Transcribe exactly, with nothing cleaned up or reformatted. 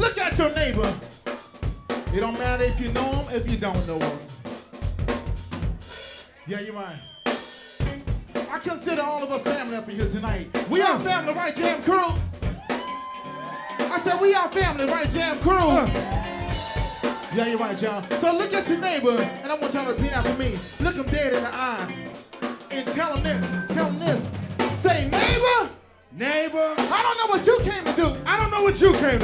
Look at your neighbor. It don't matter if you know him, if you don't know him. Yeah, you're right. I consider all of us family up in here tonight. We are family, right, Jam Crew? I said we are family, right, Jam Crew? Uh. Yeah, you're right, John. So look at your neighbor, and I want y'all to repeat after me. Look him dead in the eye, and tell him this. Tell him this. Say, neighbor. Neighbor. I don't know what you came to do. I don't know what you came to do.